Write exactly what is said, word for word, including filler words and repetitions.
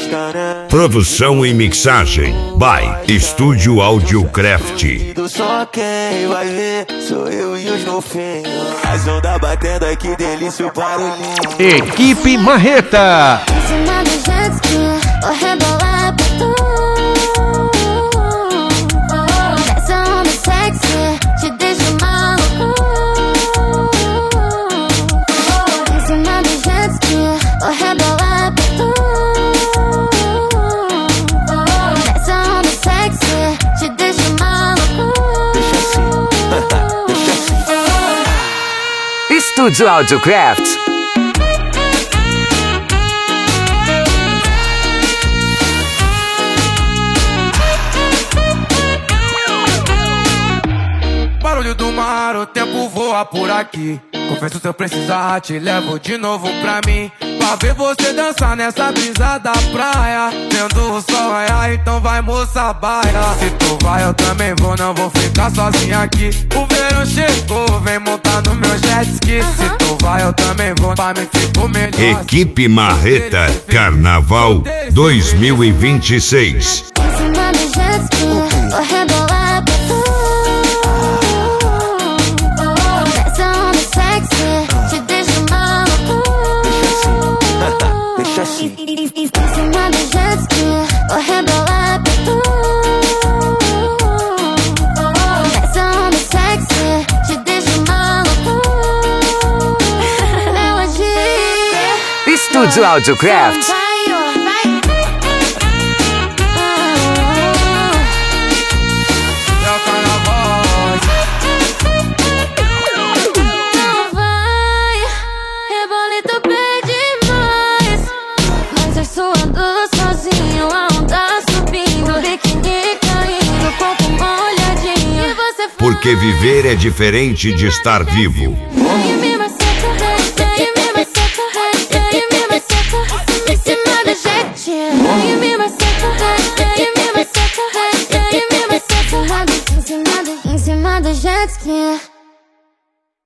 Produção e mixagem by Estúdio Audiocraft. Só quem vai ver sou eu e os golfinhos. As ondas batendo aqui, delícia o barulhinho. Equipe Marreta. Em cima do jet ski, vou rebolar pra tu. Essa onda sexy te deixa maluco. Em cima do jet ski, vou rebolar pra tu. Essa onda sexy te deixa maluco. Deixa assim, deixa assim. Estúdio Audiocraft. Barulho do mar, o tempo voa por aqui. Confesso, se eu precisar, te levo de novo pra mim. Pra ver você dançar nessa brisa da praia. Vendo o sol raiar, então vai, moça, baila. Se tu vai, eu também vou, não vou ficar sozinha aqui. O verão chegou, vem montar no meu jet ski. Se tu vai, eu também vou, pra mim fico melhor. Equipe Marreta Carnaval dois mil e vinte e seis. Em cima do jet ski, vou rebolar pra tu. Essa onda sexy te deixa maluco. Deixa assim. Em cima do jet ski, vou rebolar pra tu. Essa onda sexy te deixa maluco. Melodia. Estúdio Audiocraft. Vai, ó, vai. É o carnaval. Não vai, rebolito pede mais. Mas eu suando sozinho, a onda subindo, biquíni caindo, corpo molhadinho. E você Porque viver é diferente de estar vivo. foi me